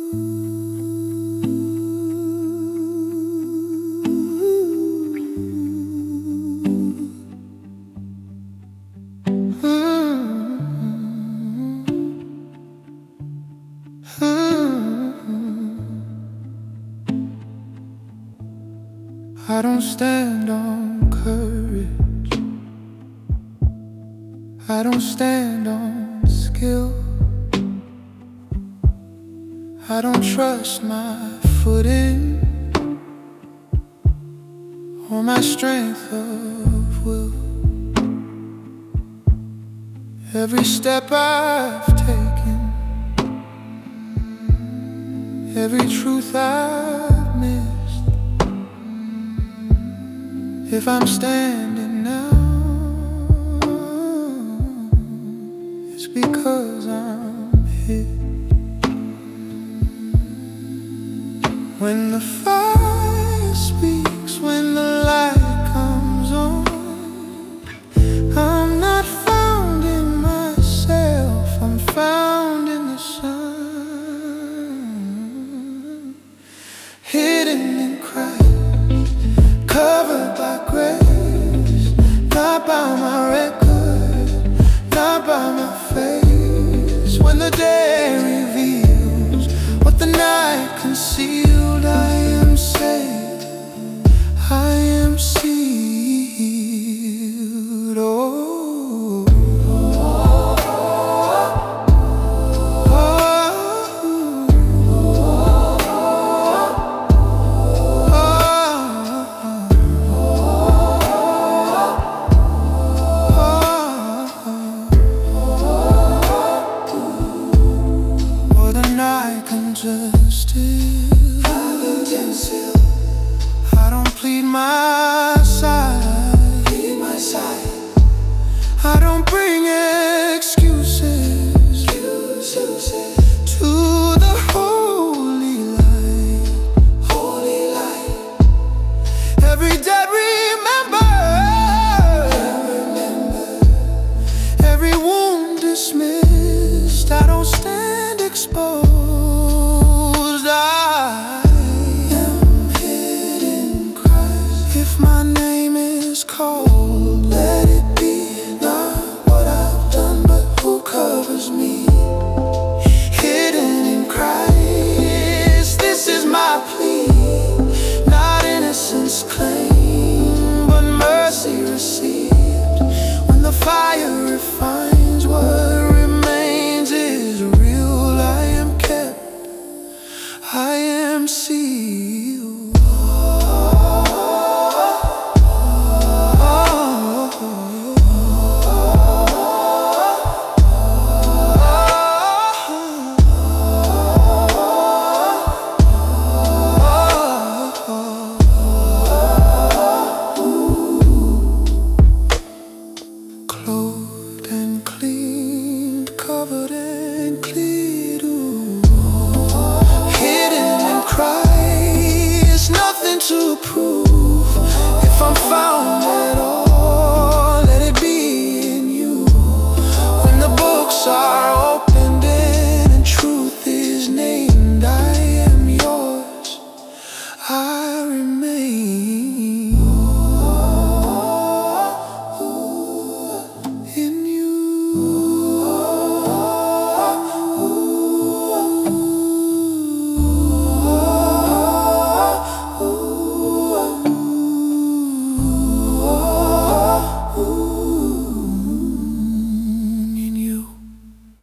I don't stand on courage, I don't stand on skill, I don't trust my footing or my strength of will. Every step I've taken, every truth I've missed, if I'm standing now, it's because I'm here. When the fire speaks, when the light comes on, I'm not found in myself, I'm found in the sun. Hidden in Christ, covered by grace, not by my record, not by my face. When the day reveals what the night conceals,